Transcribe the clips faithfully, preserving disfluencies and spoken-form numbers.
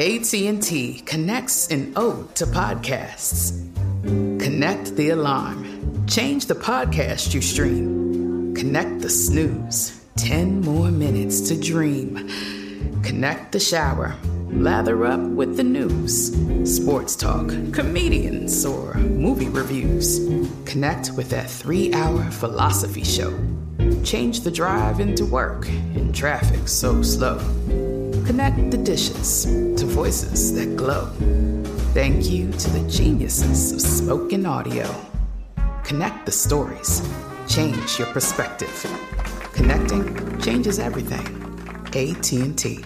A T and T connects an ode to podcasts. Connect the alarm. Change the podcast you stream. Connect the snooze. Ten more minutes to dream. Connect the shower. Lather up with the news. Sports talk, comedians, or movie reviews. Connect with that three-hour philosophy show. Change the drive into work in traffic so slow. Connect the dishes to voices that glow. Thank you to the geniuses of spoken audio. Connect the stories. Change your perspective. Connecting changes everything. A T and T.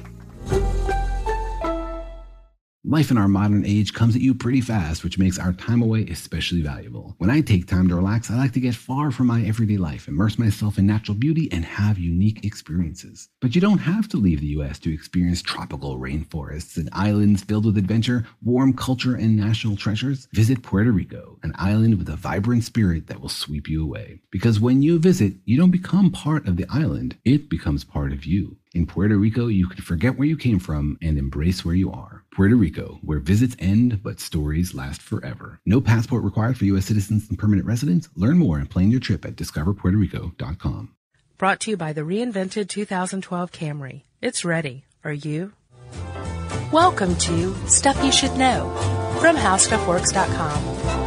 Life in our modern age comes at you pretty fast, which makes our time away especially valuable. When I take time to relax, I like to get far from my everyday life, immerse myself in natural beauty, and have unique experiences. But you don't have to leave the U S to experience tropical rainforests and islands filled with adventure, warm culture, and national treasures. Visit Puerto Rico, an island with a vibrant spirit that will sweep you away. Because when you visit, you don't become part of the island, it becomes part of you. In Puerto Rico, you can forget where you came from and embrace where you are. Puerto Rico, where visits end, but stories last forever. No passport required for U S citizens and permanent residents. Learn more and plan your trip at discover puerto rico dot com. Brought to you by the reinvented two thousand twelve Camry. It's ready. Are you? Welcome to Stuff You Should Know from how stuff works dot com.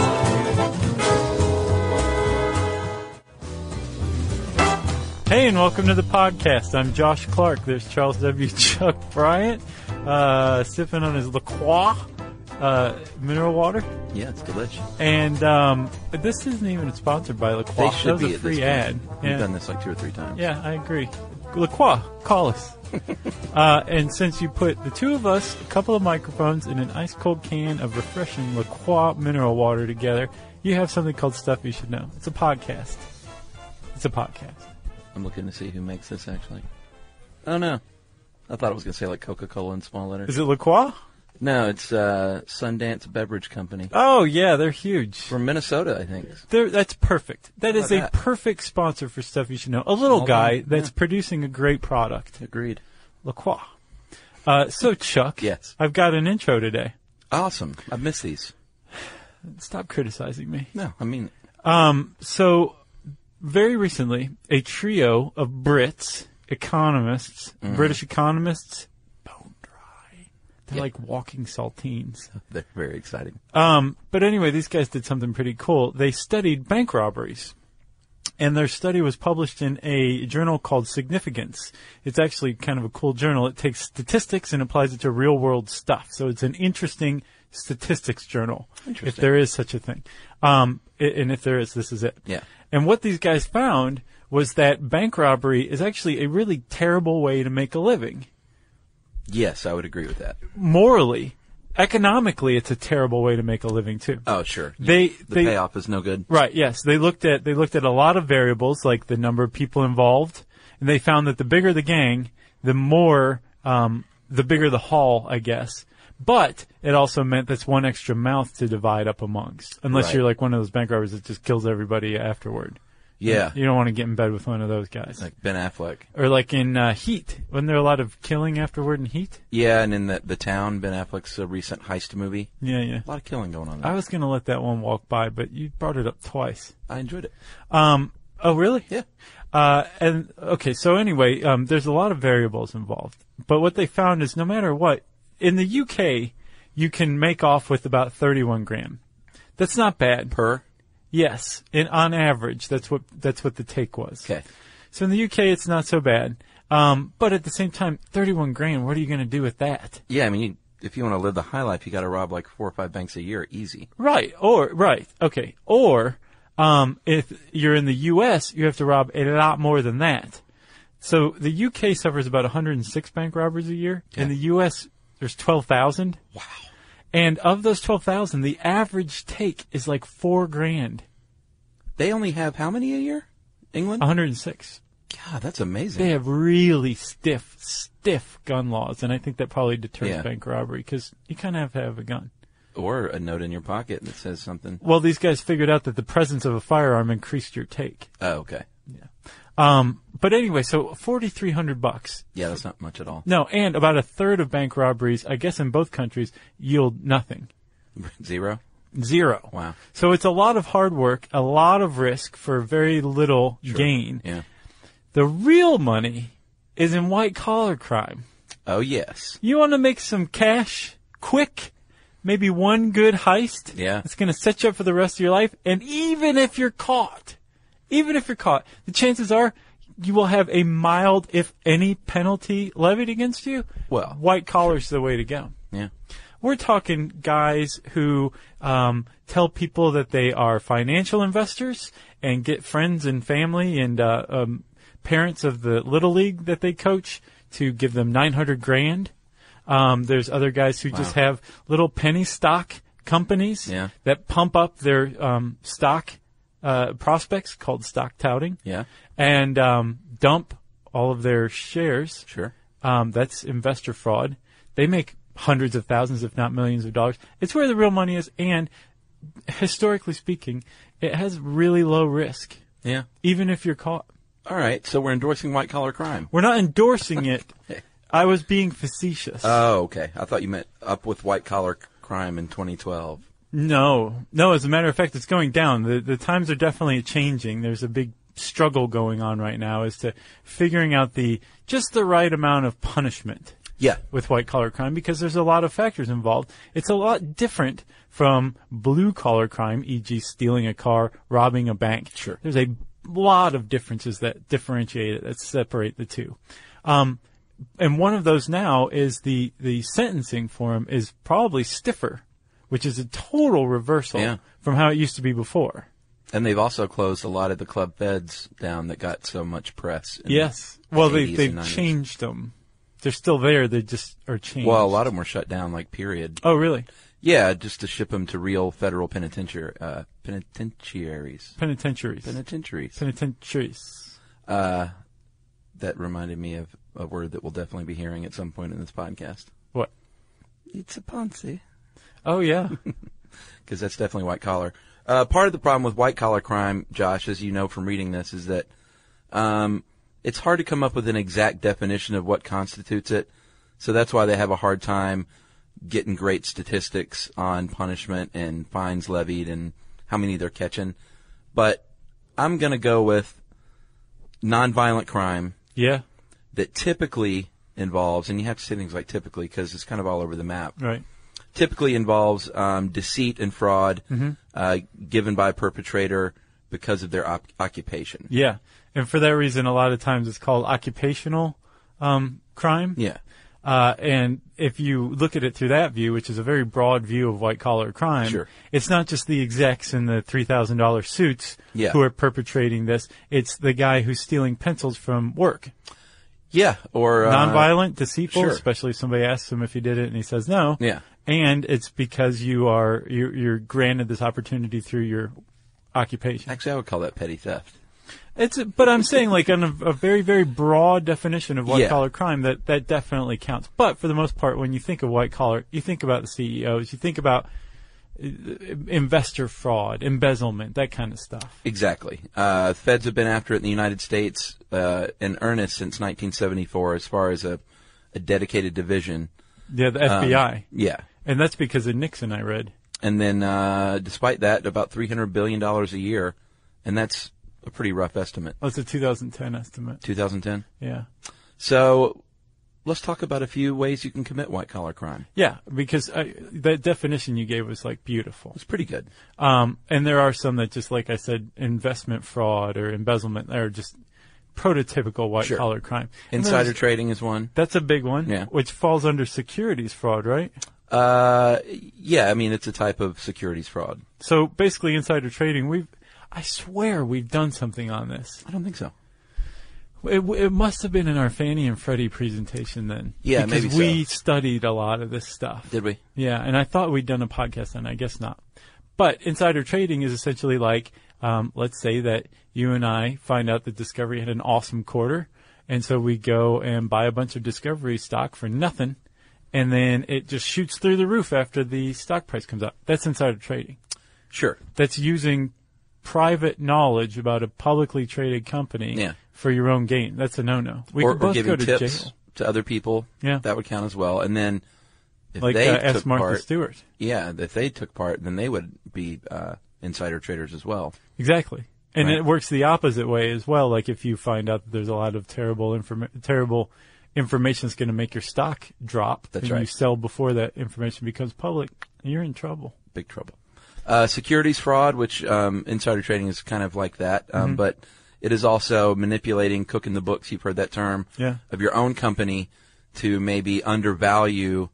Hey, and welcome to the podcast. I'm Josh Clark. There's Charles W. Chuck Bryant, uh, sipping on his La Croix uh, mineral water. Yeah, it's delicious. And um, this isn't even sponsored by La Croix. They should that was be a at free this ad. point. Yeah. We've done this like two or three times. Yeah, I agree. La Croix, call us. uh, and since you put the two of us, a couple of microphones, and an ice-cold can of refreshing La Croix mineral water together, you have something called Stuff You Should Know. It's a podcast. It's a podcast. I'm looking to see who makes this, actually. Oh, no. I thought it was going to say, like, Coca-Cola in small letters. Is it La Croix? No, it's uh, Sundance Beverage Company. Oh, yeah, they're huge. From Minnesota, I think. They're, that's perfect. That is a that? perfect sponsor for Stuff You Should Know. A little Small guy guy, that's yeah. producing a great product. Agreed. La Croix. Uh, so, Chuck. Yes. I've got an intro today. Awesome. I've missed these. Stop criticizing me. No, I mean... Um, so... Very recently, a trio of Brits, economists, mm. British economists, bone dry. They're yeah. like walking saltines. They're very exciting. Um, but anyway, these guys did something pretty cool. They studied bank robberies. And their study was published in a journal called Significance. It's actually kind of a cool journal. It takes statistics and applies it to real-world stuff. So it's an interesting statistics journal, if there is such a thing. Um, and if there is, this is it. Yeah. And what these guys found was that bank robbery is actually a really terrible way to make a living. Yes, I would agree with that. Morally, economically, it's a terrible way to make a living too. Oh, sure. They, the they, payoff is no good. Right, yes. They looked at they looked at a lot of variables, like the number of people involved, and they found that the bigger the gang, the more, um, the bigger the haul, I guess. But it also meant that's one extra mouth to divide up amongst. Unless right. you're like one of those bank robbers that just kills everybody afterward. Yeah. You don't want to get in bed with one of those guys. Like Ben Affleck. Or like in uh, Heat. Wasn't there a lot of killing afterward in Heat? Yeah, and in the, the Town, Ben Affleck's uh, recent heist movie. Yeah, yeah. A lot of killing going on there. I was going to let that one walk by, but you brought it up twice. I enjoyed it. Um. Oh, really? Yeah. Uh, and, okay, so anyway, um, there's a lot of variables involved. But what they found is no matter what, in the U K, you can make off with about thirty-one grand. That's not bad. Per? Yes. In, on average, that's what, that's what the take was. Okay. So in the U K, it's not so bad. Um, but at the same time, thirty-one grand, what are you going to do with that? Yeah, I mean, you, if you want to live the high life, you got to rob like four or five banks a year, easy. Right. Or, right. Okay. Or, um, if you're in the U S, you have to rob a lot more than that. So the U K suffers about one hundred six bank robberies a year. Okay. In the U S, there's twelve thousand. Wow. And of those twelve thousand, the average take is like four grand. They only have how many a year? England? one hundred six. God, that's amazing. They have really stiff, stiff gun laws, and I think that probably deters Yeah. bank robbery because you kind of have to have a gun. Or a note in your pocket that says something. Well, these guys figured out that the presence of a firearm increased your take. Oh, okay. Yeah. Um, but anyway, so forty-three hundred bucks. Yeah, that's not much at all. No, and about a third of bank robberies, I guess in both countries, yield nothing. Zero? Zero. Wow. So it's a lot of hard work, a lot of risk for very little Sure. gain. Yeah. The real money is in white-collar crime. Oh, yes. You want to make some cash quick? Maybe one good heist? Yeah. It's going to set you up for the rest of your life. And even if you're caught, even if you're caught, the chances are you will have a mild, if any, penalty levied against you. Well, white collar's the way to go. Yeah. We're talking guys who um, tell people that they are financial investors and get friends and family and uh, um, parents of the little league that they coach to give them nine hundred grand. Um, there's other guys who Wow. just have little penny stock companies Yeah. that pump up their um, stock uh, prospects called stock touting. Yeah. And um, dump all of their shares. Sure. Um, that's investor fraud. They make hundreds of thousands, if not millions of dollars. It's where the real money is, and historically speaking, it has really low risk, Yeah. even if you're caught. All right. So we're endorsing white-collar crime. We're not endorsing it. I was being facetious. Oh, okay. I thought you meant up with white-collar c- crime in twenty twelve. No. No, as a matter of fact, it's going down. The, the times are definitely changing. There's a big struggle going on right now as to figuring out the just the right amount of punishment. Yeah. With white-collar crime, because there's a lot of factors involved. It's a lot different from blue-collar crime, for example stealing a car, robbing a bank. Sure. There's a lot of differences that differentiate it, that separate the two. Um, and one of those now is the, the sentencing for him is probably stiffer, which is a total reversal Yeah. from how it used to be before. And they've also closed a lot of the club feds down that got so much press. in Yes. the Well, they, eighties they've and nineties. changed them. They're still there. They just are changed. Well, a lot of them were shut down, like, period. Oh, really? Yeah, just to ship them to real federal penitentiary, uh, penitentiaries. Penitentiaries. Penitentiaries. Penitentiaries. Uh, that reminded me of a word that we'll definitely be hearing at some point in this podcast. What? It's a Ponzi. Oh, yeah. Because that's definitely white collar. Uh, part of the problem with white collar crime, Josh, as you know from reading this, is that um, it's hard to come up with an exact definition of what constitutes it. So that's why they have a hard time getting great statistics on punishment and fines levied and how many they're catching. But I'm going to go with nonviolent crime Yeah. that typically involves, and you have to say things like typically because it's kind of all over the map, Right. typically involves um, deceit and fraud Mm-hmm. uh, given by a perpetrator because of their op- occupation. Yeah. And for that reason, a lot of times it's called occupational um, crime. Yeah. Uh, and if you look at it through that view, which is a very broad view of white-collar crime, Sure. it's not just the execs in the three thousand dollars suits Yeah. who are perpetrating this. It's the guy who's stealing pencils from work. Yeah, or... Uh, Nonviolent, deceitful, sure. especially if somebody asks him if he did it and he says no. Yeah. And it's because you are, you're, you're granted this opportunity through your occupation. Actually, I would call that petty theft. It's, but I'm saying like on a, a very, very broad definition of white Yeah. collar crime that, that definitely counts. But for the most part, when you think of white collar, you think about the C E Os, you think about uh, investor fraud, embezzlement, that kind of stuff. Exactly. Uh, feds have been after it in the United States uh, in earnest since nineteen seventy-four as far as a, a dedicated division. Yeah, the F B I. Um, yeah. And that's because of Nixon, I read. And then, uh, despite that, about three hundred billion dollars a year, and that's a pretty rough estimate. Oh, it's a two thousand ten estimate. two thousand ten? Yeah. So let's talk about a few ways you can commit white-collar crime. Yeah, because I, that definition you gave was like beautiful. It's pretty good. Um, and there are some that just, like I said, investment fraud or embezzlement are just prototypical white-collar Sure. crime. And Insider there's- trading is one. That's a big one, Yeah. which falls under securities fraud, right? Uh, yeah, I mean, it's a type of securities fraud. So basically, insider trading, we've, I swear we've done something on this. I don't think so. It, it must have been in our Fannie and Freddie presentation then. Yeah, because maybe so. we studied a lot of this stuff. Did we? Yeah, and I thought we'd done a podcast on it. I guess not. But insider trading is essentially like, um, let's say that you and I find out that Discovery had an awesome quarter, and so we go and buy a bunch of Discovery stock for nothing, and then it just shoots through the roof after the stock price comes up. That's insider trading. Sure. That's using private knowledge about a publicly traded company Yeah. for your own gain. That's a no-no. We or, could both or giving go to tips jail. to other people. Yeah. That would count as well. And then if Like they uh, took ask Martha part, Stewart. yeah, if they took part, then they would be uh, insider traders as well. Exactly. And Right. it works the opposite way as well. Like if you find out that there's a lot of terrible informa- terrible information that's going to make your stock drop, That's and right. you sell before that information becomes public, you're in trouble. Big trouble. Uh, securities fraud, which um, insider trading is kind of like that, um, Mm-hmm. but it is also manipulating, cooking the books. You've heard that term. Yeah. Of your own company to maybe undervalue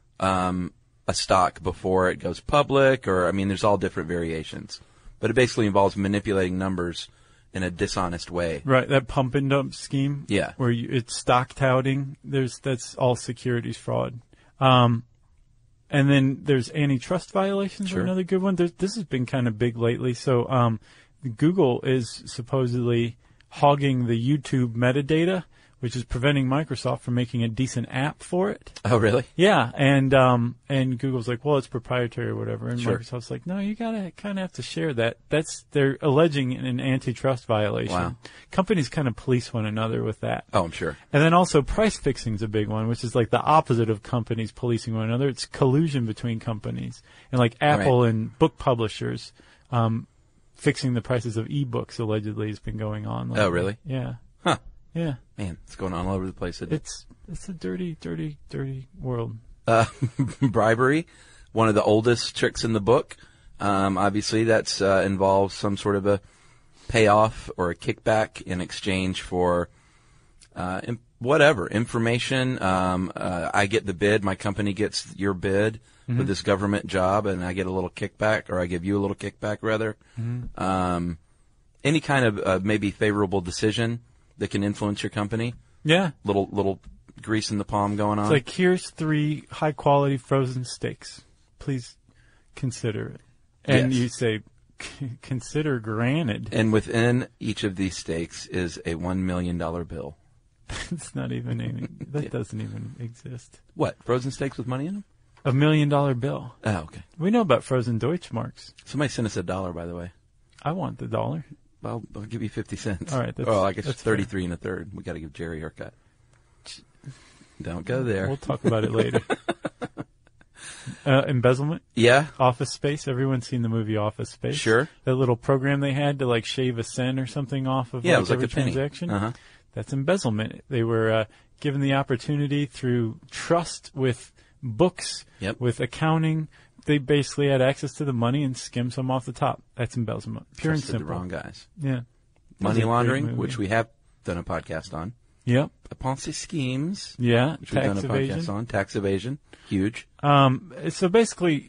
um, a stock before it goes public, or I mean, there's all different variations, but it basically involves manipulating numbers in a dishonest way. Right, that pump and dump scheme. Yeah. Where you, it's stock touting. There's that's all securities fraud. Um, and then there's antitrust violations. Sure. Are another good one. There's, this has been kind of big lately. So um, Google is supposedly hogging the YouTube metadata, which is preventing Microsoft from making a decent app for it. Oh, really? Yeah, and um, and Google's like, well, it's proprietary or whatever, and Sure. Microsoft's like, no, you gotta kind of have to share that. That's they're alleging an antitrust violation. Wow. Companies kind of police one another with that. Oh, I'm sure. And then also price fixing is a big one, which is like the opposite of companies policing one another. It's collusion between companies, and like Apple Right. and book publishers um, fixing the prices of ebooks allegedly has been going on. Oh, lately. really? Yeah, Huh. yeah. Man, it's going on all over the place. Isn't it? It's it's a dirty, dirty, dirty world. Uh, bribery, one of the oldest tricks in the book. Um, obviously, that's uh, involves some sort of a payoff or a kickback in exchange for uh, im- whatever information. Um, uh, I get the bid, my company gets your bid Mm-hmm. for this government job, and I get a little kickback, or I give you a little kickback, rather. Mm-hmm. Um, any kind of uh, maybe favorable decision that can influence your company. Yeah. Little little grease in the palm going on. It's like, here's three high quality frozen steaks. Please consider it. And Yes. you say, "C- consider granted. And within each of these stakes is a one million dollar bill. It's not even, any, that doesn't even exist. What? Frozen steaks with money in them? A million dollar bill. Oh, okay. We know about frozen Deutschmarks. Somebody sent us a dollar, by the way. I want the dollar. I'll, I'll give you fifty cents. All right, that's- oh, I guess that's thirty-three and a third. We got to give Jerry a haircut. Don't go there. We'll talk about it later. uh, embezzlement. Yeah, Office Space. Everyone's seen the movie Office Space. Sure. That little program they had to like shave a cent or something off of Yeah, it like, was like every a penny. transaction. Uh-huh. That's embezzlement. They were uh, given the opportunity through trust with books, Yep. with accounting. They basically had access to the money and skimmed some off the top. That's embezzlement. Pure trusted and the simple. wrong guys. Yeah. Money That's a great laundering, movie. which we have done a podcast on. Yep. Ponzi schemes, Yeah. which we've done a Tax podcast evasion. on. Tax evasion, huge. Um, so basically,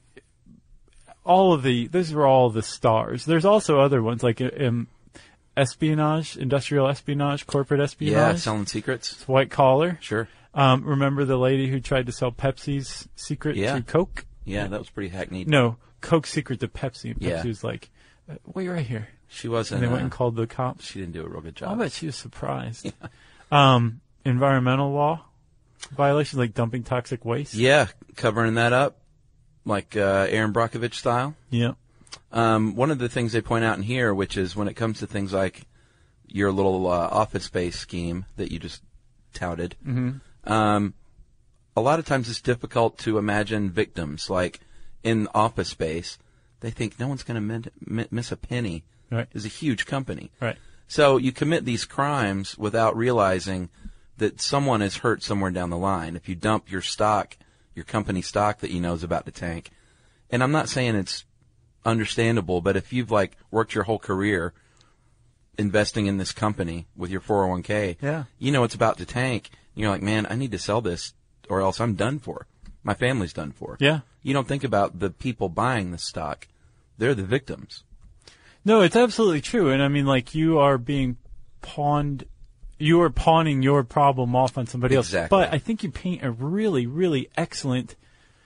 all of the, these are all the stars. There's also other ones like um, espionage, industrial espionage, corporate espionage. Yeah, selling secrets. It's white collar. Sure. Um, remember the lady who tried to sell Pepsi's secret Yeah. to Coke? Yeah, that was pretty hackneyed. No, Coke's secret to Pepsi. And Pepsi Yeah. was like, uh, wait right here. She wasn't. And they went uh, and called the cops. She didn't do a real good I'll job. bet she was surprised. Um, environmental law violations like dumping toxic waste. Yeah, covering that up, like uh, Aaron Brockovich style. Yeah. Um, one of the things they point out in here, which is when it comes to things like your little uh, office space scheme that you just touted, Mm-hmm. um, a lot of times it's difficult to imagine victims. Like in Office Space, they think no one's going to min- mi- miss a penny. Right. It's a huge company. Right. So you commit these crimes without realizing that someone is hurt somewhere down the line. If you dump your stock, your company stock that you know is about to tank, and I'm not saying it's understandable, but if you've like worked your whole career investing in this company with your four oh one k, Yeah. you know it's about to tank. You're like, man, I need to sell this or else I'm done for. My family's done for. Yeah. You don't think about the people buying the stock. They're the victims. No, it's absolutely true. And I mean, like, you are being pawned, you are pawning your problem off on somebody else. Exactly. But I think you paint a really, really excellent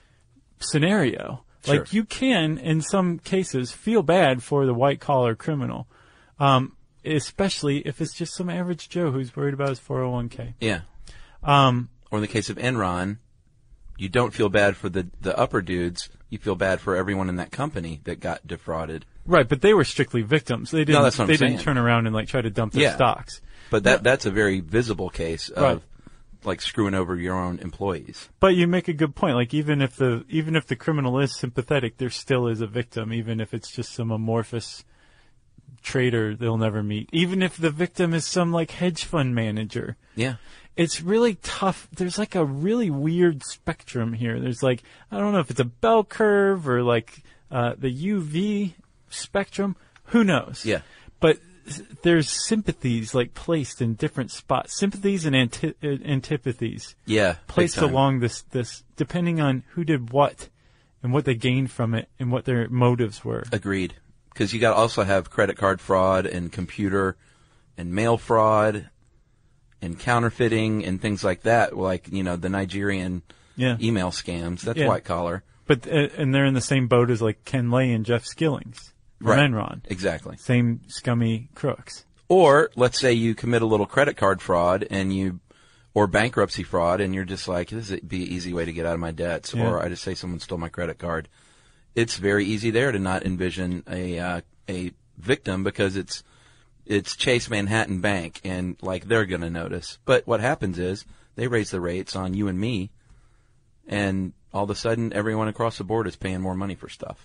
scenario. Sure. Like, you can, in some cases, feel bad for the white collar criminal. Um, especially if it's just some average Joe who's worried about his four oh one k. Yeah. Um, Or in the case of Enron, you don't feel bad for the, the upper dudes. You feel bad for everyone in that company that got defrauded. Right, but they were strictly victims. They didn't. No, that's what I'm they saying. didn't turn around and like try to dump their Yeah. stocks. But that No. that's a very visible case of Right. like screwing over your own employees. But you make a good point. Like even if the even if the criminal is sympathetic, there still is a victim, even if it's just some amorphous trader they'll never meet. Even if the victim is some like hedge fund manager. Yeah. It's really tough. There's like a really weird spectrum here. There's like, I don't know if it's a bell curve or like uh, the U V spectrum. Who knows? Yeah. But there's sympathies like placed in different spots. Sympathies and anti- uh, antipathies Yeah. big placed time. along this, this, depending on who did what and what they gained from it and what their motives were. Agreed. Because you got to also have credit card fraud and computer and mail fraud and counterfeiting and things like that, like, you know, the Nigerian Yeah. email scams. That's Yeah. white collar. But, uh, and they're in the same boat as like Ken Lay and Jeff Skillings from Right. Enron. Exactly. Same scummy crooks. Or let's say you commit a little credit card fraud and you, or bankruptcy fraud, and you're just like, this would be an easy way to get out of my debts. Yeah. Or I just say someone stole my credit card. It's very easy there to not envision a uh, a victim because it's it's Chase Manhattan Bank, and like they're going to notice. But what happens is they raise the rates on you and me, and all of a sudden everyone across the board is paying more money for stuff.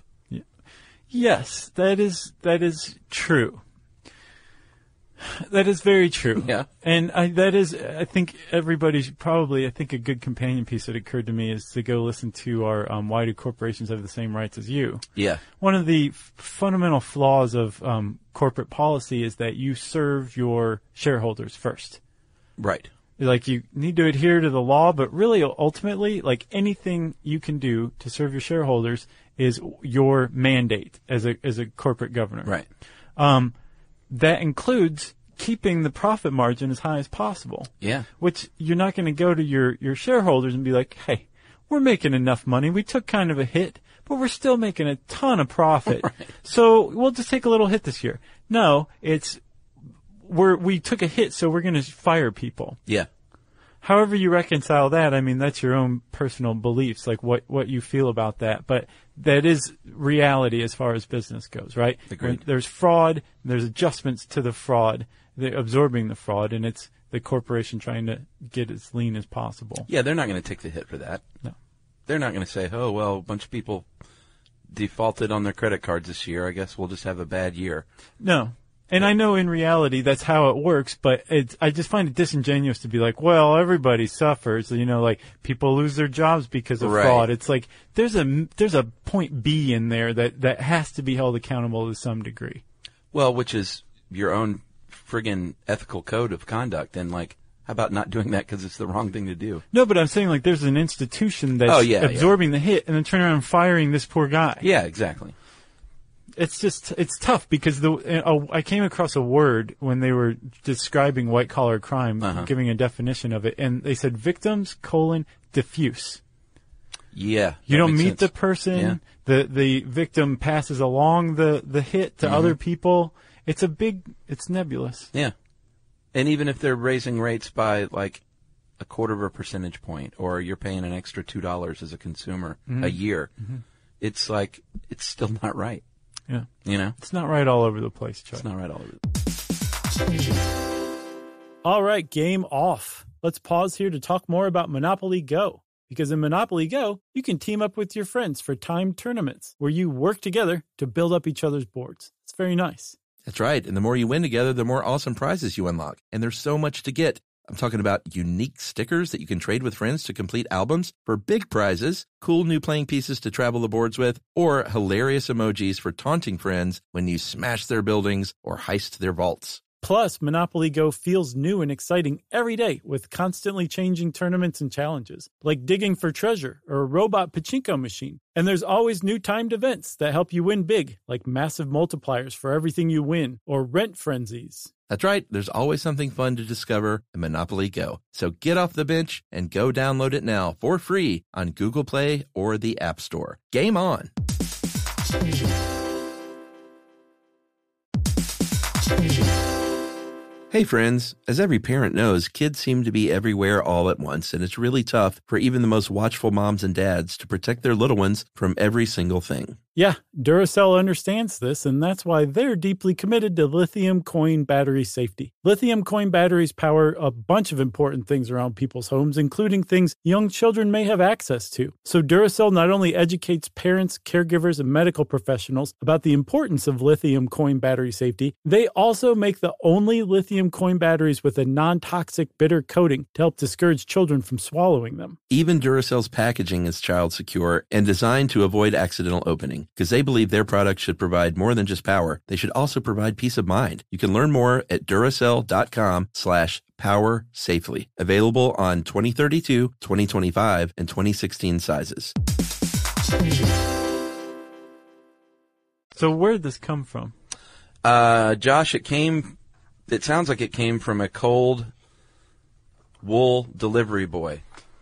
Yes, that is that is true. That is very true. Yeah. And I, that is, I think everybody should probably, I think a good companion piece that occurred to me is to go listen to our um, Why Do Corporations Have the Same Rights as You? Yeah. One of the f- fundamental flaws of um, corporate policy is that you serve your shareholders first. Right. Like you need to adhere to the law, but really ultimately, like anything you can do to serve your shareholders is your mandate as a as a corporate governor. Right. Um, that includes keeping the profit margin as high as possible. Yeah. Which you're not going to go to your, your shareholders and be like, hey, we're making enough money. We took kind of a hit, but we're still making a ton of profit. Right. So we'll just take a little hit this year. No, it's we're we took a hit, so we're going to fire people. Yeah. However you reconcile that, I mean, that's your own personal beliefs, like what, what you feel about that. But that is reality as far as business goes, right? Agreed. When there's fraud, there's adjustments to the fraud, they're absorbing the fraud, and it's the corporation trying to get as lean as possible. Yeah, they're not going to take the hit for that. No. They're not going to say, oh, well, a bunch of people defaulted on their credit cards this year. I guess we'll just have a bad year. No. And I know in reality that's how it works, but it's, I just find it disingenuous to be like, well, everybody suffers. You know, like people lose their jobs because of Right. fraud. It's like there's a there's a point B in there that, that has to be held accountable to some degree. Well, which is your own friggin' ethical code of conduct. And, like, how about not doing that because it's the wrong thing to do? No, but I'm saying like there's an institution that's Oh, yeah, absorbing the hit and then turning around and firing this poor guy. Yeah, exactly. It's just, it's tough because the, uh, I came across a word when they were describing white collar crime, Uh-huh. giving a definition of it, and they said victims, colon, diffuse. Yeah. You that don't makes meet sense. the person, Yeah. the, the victim passes along the, the hit to Mm-hmm. other people. It's a big, it's nebulous. Yeah. And even if they're raising rates by, like, a quarter of a percentage point, or you're paying an extra two dollars as a consumer Mm-hmm. a year, it's like, it's still not right. Yeah. You know? It's not right all over the place, Chuck. It's not right all over. All right, game off. Let's pause here to talk more about Monopoly Go. Because in Monopoly Go, you can team up with your friends for timed tournaments where you work together to build up each other's boards. It's very nice. That's right. And the more you win together, the more awesome prizes you unlock. And there's so much to get. I'm talking about unique stickers that you can trade with friends to complete albums for big prizes, cool new playing pieces to travel the boards with, or hilarious emojis for taunting friends when you smash their buildings or heist their vaults. Plus, Monopoly Go feels new and exciting every day with constantly changing tournaments and challenges, like digging for treasure or a robot pachinko machine. And there's always new timed events that help you win big, like massive multipliers for everything you win or rent frenzies. That's right. There's always something fun to discover in Monopoly Go. So get off the bench and go download it now for free on Google Play or the App Store. Game on! Hey friends, as every parent knows, kids seem to be everywhere all at once, and it's really tough for even the most watchful moms and dads to protect their little ones from every single thing. Yeah, Duracell understands this, and that's why they're deeply committed to lithium coin battery safety. Lithium coin batteries power a bunch of important things around people's homes, including things young children may have access to. So Duracell not only educates parents, caregivers, and medical professionals about the importance of lithium coin battery safety, they also make the only lithium coin batteries with a non-toxic bitter coating to help discourage children from swallowing them. Even Duracell's packaging is child secure and designed to avoid accidental opening, because they believe their products should provide more than just power. They should also provide peace of mind. You can learn more at Duracell.com slash power safely. Available on twenty thirty-two, twenty twenty-five, and twenty sixteen sizes. So where did this come from? Uh, Josh, it came, it sounds like it came from a cold wool delivery boy.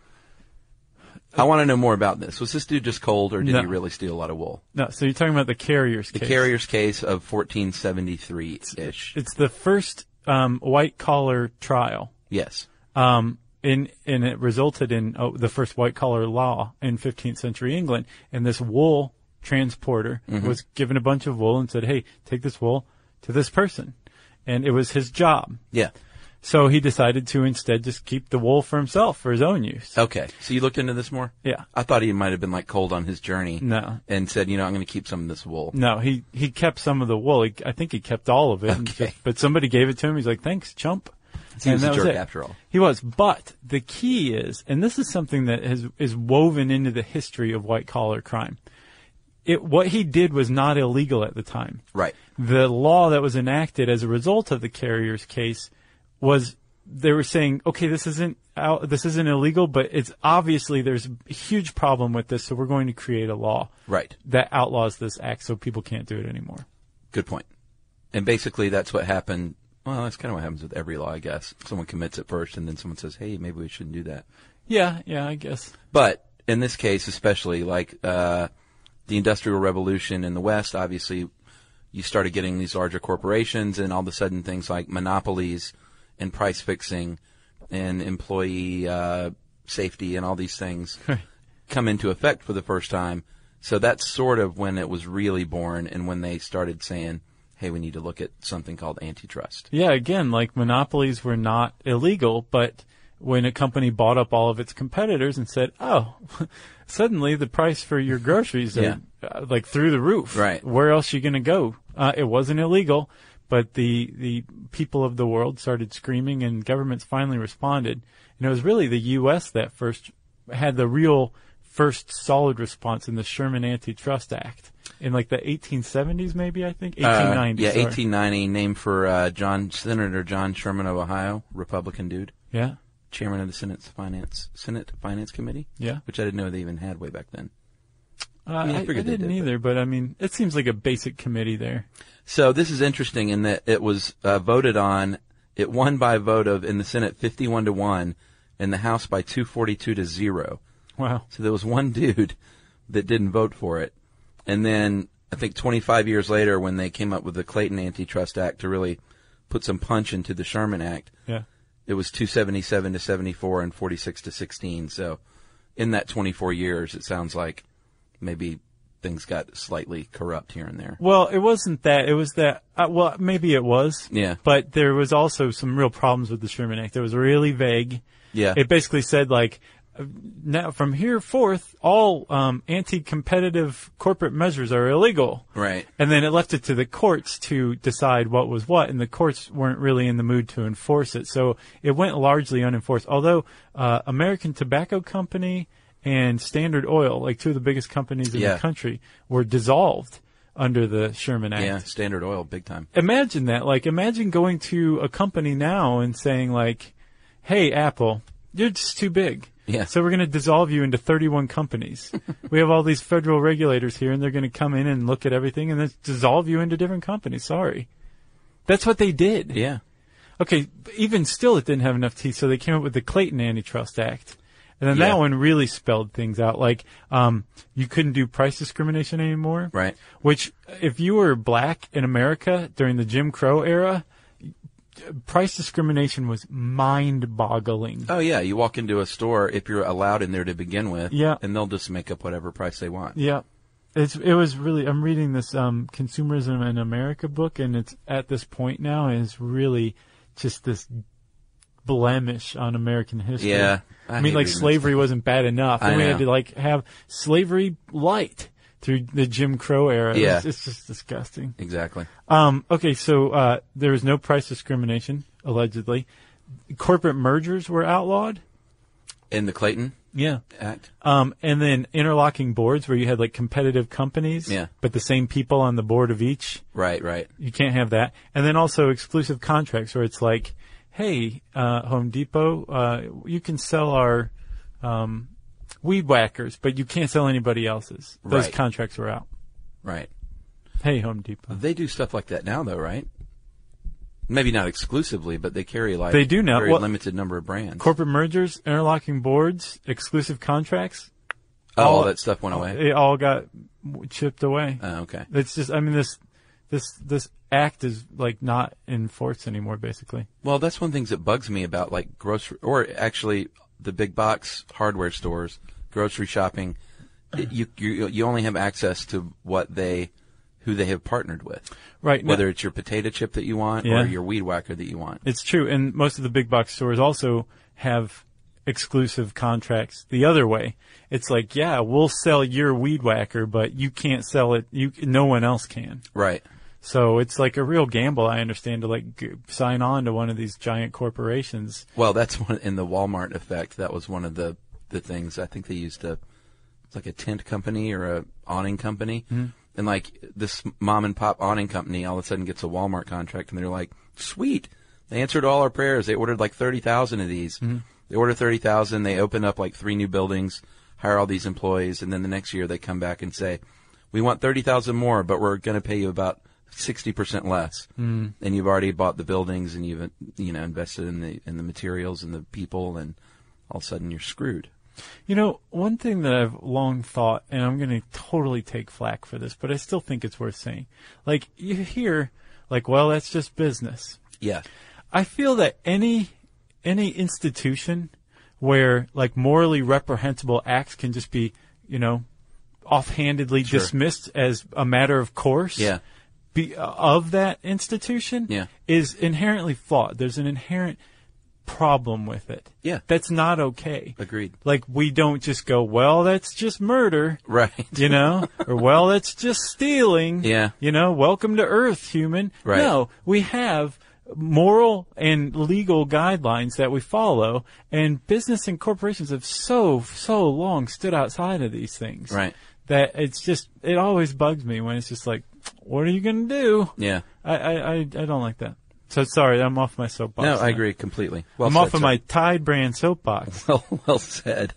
I want to know more about this. Was this dude just cold, or did No. he really steal a lot of wool? No, so you're talking about the Carriers The case. Carrier's case of fourteen seventy-three-ish. It's the first um, white-collar trial. Yes. Um, in, and it resulted in oh, the first white-collar law in fifteenth century England. And this wool transporter Mm-hmm. was given a bunch of wool and said, hey, take this wool to this person. And it was his job. Yeah. So he decided to instead just keep the wool for himself, for his own use. Okay. So you looked into this more? Yeah. I thought he might have been like cold on his journey. No. And said, you know, I'm going to keep some of this wool. No, he, he kept some of the wool. He, I think he kept all of it. Okay. But somebody gave it to him. He's like, thanks, chump. He was And a that was jerk it. after all. He was. But the key is, and this is something that has, is woven into the history of white-collar crime. It, what he did was not illegal at the time. Right. The law that was enacted as a result of the Carriers case was, they were saying, okay, this isn't out, this isn't illegal, but it's obviously there's a huge problem with this, so we're going to create a law Right. that outlaws this act so people can't do it anymore. Good point. And basically that's what happened. Well, that's kind of what happens with every law, I guess. Someone commits it first, and then someone says, hey, maybe we shouldn't do that. Yeah, yeah, I guess. But in this case, especially, like uh, the Industrial Revolution in the West, obviously you started getting these larger corporations, and all of a sudden things like monopolies and price fixing and employee uh, safety and all these things come into effect for the first time. So that's sort of when it was really born, and when they started saying, hey, we need to look at something called antitrust. Yeah, again, like monopolies were not illegal, but when a company bought up all of its competitors and said, oh, suddenly the price for your groceries are Yeah. uh, like through the roof. Right. Where else are you going to go? Uh, it wasn't illegal, but the, the people of the world started screaming, and governments finally responded. And it was really the U S that first had the real first solid response in the Sherman Antitrust Act in like the eighteen seventies, maybe, I think? eighteen ninety. Uh, yeah, sorry. eighteen ninety, named for uh, John Senator John Sherman of Ohio, Republican dude, Yeah, chairman of the Senate's Finance Senate Finance Committee, yeah. which I didn't know they even had way back then. Uh, I mean, I I, I figured they didn't did, either, but I mean, it seems like a basic committee there. So this is interesting in that it was uh, voted on. It won by a vote of in the Senate fifty-one to one, in the House by two forty-two to zero. Wow. So there was one dude that didn't vote for it, and then I think twenty-five years later, when they came up with the Clayton Antitrust Act to really put some punch into the Sherman Act, Yeah. it was two seventy-seven to seventy-four and forty-six to sixteen. So in that twenty-four years, it sounds like maybe things got slightly corrupt here and there. Well, it wasn't that. It was that, uh, well, maybe it was. Yeah. But there was also some real problems with the Sherman Act. It was really vague. Yeah. It basically said, like, uh, now from here forth, all um, anti-competitive corporate measures are illegal. Right. And then it left it to the courts to decide what was what, and the courts weren't really in the mood to enforce it. So it went largely unenforced. Although uh, American Tobacco Company and Standard Oil, like two of the biggest companies in Yeah. the country, were dissolved under the Sherman Act. Yeah, Standard Oil, big time. Imagine that. Like, imagine going to a company now and saying, like, hey, Apple, you're just too big. Yeah. So we're going to dissolve you into thirty-one companies. We have all these federal regulators here, and they're going to come in and look at everything and then dissolve you into different companies. Sorry. That's what they did. Yeah. Okay, even still, it didn't have enough teeth, so they came up with the Clayton Antitrust Act. And then Yeah. that one really spelled things out. Like, um, you couldn't do price discrimination anymore. Right. Which, if you were black in America during the Jim Crow era, price discrimination was mind-boggling. Oh yeah, you walk into a store if you're allowed in there to begin with, Yeah. and they'll just make up whatever price they want. Yeah. It's, it was really, I'm reading this, um, Consumerism in America book, and it's at this point now, and it's really just this blemish on American history. Yeah. I, I mean, hate like reading slavery wasn't bad enough. I Then we know. had to like have slavery light through the Jim Crow era. Yeah. It's, it's just disgusting. Exactly. Um, okay. So, uh, there was no price discrimination, allegedly. Corporate mergers were outlawed. In the Clayton Yeah. Act. Um, and then interlocking boards where you had like competitive companies. Yeah. But the same people on the board of each. Right, right. You can't have that. And then also exclusive contracts where it's like, hey, uh, Home Depot, uh, you can sell our, um, weed whackers, but you can't sell anybody else's. Those Right. contracts were out. Right. Hey, Home Depot. They do stuff like that now, though, right? Maybe not exclusively, but they carry like They do now. a very Well, limited number of brands. Corporate mergers, interlocking boards, exclusive contracts. oh, all all- that stuff went away. It all got chipped away. Oh, okay. It's just, I mean, this, this, this act is like not in force anymore, basically. Well, that's one of the things that bugs me about like grocery, or actually the big box hardware stores, grocery shopping. It, you, you you only have access to what they, who they have partnered with. Right. Whether it's your potato chip that you want Yeah. or your weed whacker that you want. It's true, and most of the big box stores also have exclusive contracts the other way. It's like, yeah, we'll sell your weed whacker, but you can't sell it. You, no one else can. Right. So it's like a real gamble, I understand, to like g- sign on to one of these giant corporations. Well, that's one in the Walmart effect. That was one of the the things. I think they used a it's like a tent company or a awning company, Mm-hmm. and like this mom and pop awning company all of a sudden gets a Walmart contract, and they're like, "Sweet!" They answered all our prayers. They ordered like thirty thousand of these. Mm-hmm. They ordered thirty thousand. They open up like three new buildings, hire all these employees, and then the next year they come back and say, "We want thirty thousand more, but we're going to pay you about sixty percent less." Mm. And you've already bought the buildings, and you've you know invested in the in the materials and the people, and all of a sudden you're screwed. You know, one thing that I've long thought, and I'm going to totally take flack for this, but I still think it's worth saying. Like, you hear, like, well, that's just business. Yeah. I feel that any any institution where like morally reprehensible acts can just be, you know, offhandedly Sure. dismissed as a matter of course, Yeah. be, of that institution, Yeah. is inherently flawed. There's an inherent problem with it. Yeah. That's not okay. Agreed. Like, we don't just go, well, that's just murder. Right. You know, or well, that's just stealing. Yeah. You know, welcome to Earth, human. Right. No, we have moral and legal guidelines that we follow, and business and corporations have so, so long stood outside of these things. Right. That it's just, it always bugs me when it's just like, what are you going to do? Yeah. I, I, I, I don't like that. So sorry, I'm off my soapbox. No, I now. agree completely. Well I'm said, off of sir. my Tide brand soapbox. Well, well said.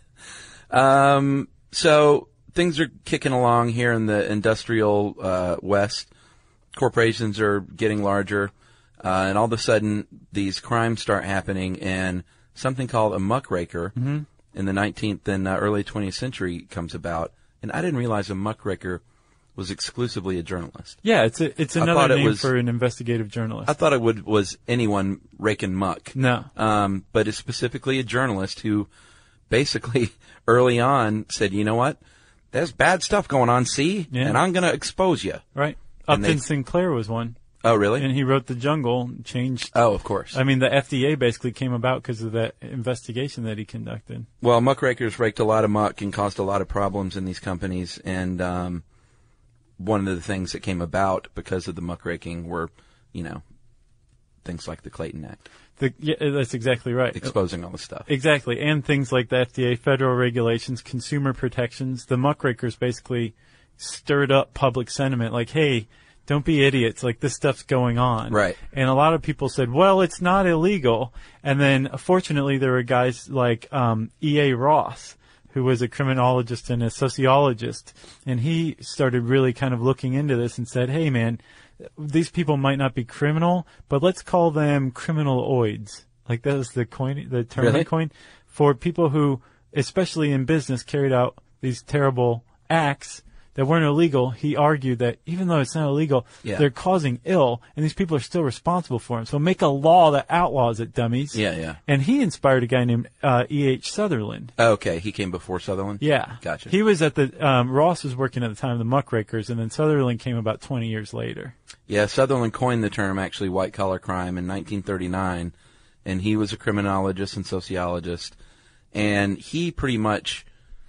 Um, so things are kicking along here in the industrial uh, West. Corporations are getting larger, uh, and all of a sudden these crimes start happening, and something called a muckraker Mm-hmm. in the nineteenth and uh, early twentieth century comes about. And I didn't realize a muckraker was exclusively a journalist. Yeah, it's a, it's I another thought it name was- for an investigative journalist. I thought it would was anyone raking muck. No. Um, but it's specifically a journalist who basically early on said, you know what? There's bad stuff going on, see? Yeah. And I'm going to expose you. Right. And Upton they- Sinclair was one. Oh, really? And he wrote The Jungle, changed. oh, of course. I mean, the F D A basically came about because of that investigation that he conducted. Well, muckrakers raked a lot of muck and caused a lot of problems in these companies. And um, one of the things that came about because of the muckraking were, you know, things like the Clayton Act, The, yeah, that's exactly right. exposing all the stuff. Exactly. And things like the F D A, federal regulations, consumer protections. The muckrakers basically stirred up public sentiment like, hey, don't be idiots. Like, this stuff's going on. Right. And a lot of people said, well, it's not illegal. And then, fortunately, there were guys like um, E A. Ross, who was a criminologist and a sociologist. And he started really kind of looking into this and said, hey, man, these people might not be criminal, but let's call them criminaloids. Like, that was the coin, the term Really? they coined for people who, especially in business, carried out these terrible acts that weren't illegal, he argued that even though it's not illegal, Yeah. they're causing ill, and these people are still responsible for them. So make a law that outlaws it, dummies. Yeah, yeah. And he inspired a guy named uh, E H Sutherland. Okay, he came before Sutherland? Yeah. Gotcha. He was at the, um, Ross was working at the time of the Muckrakers, and then Sutherland came about twenty years later. Yeah, Sutherland coined the term, actually, white-collar crime in nineteen thirty-nine, and he was a criminologist and sociologist, and he pretty much,